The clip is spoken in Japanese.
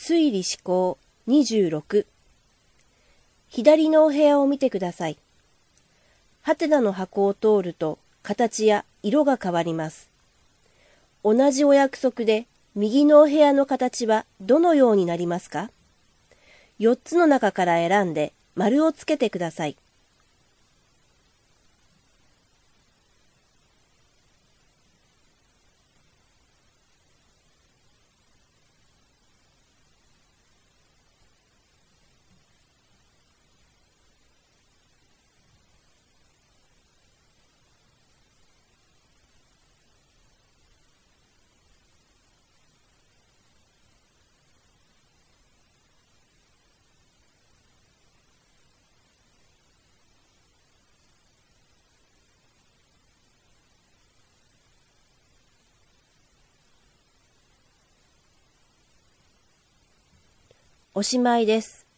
推理思考26。左のお部屋を見てください。ハテナの箱を通ると形や色が変わります。同じお約束で右のお部屋の形はどのようになりますか？4つの中から選んで丸をつけてください。おしまいです。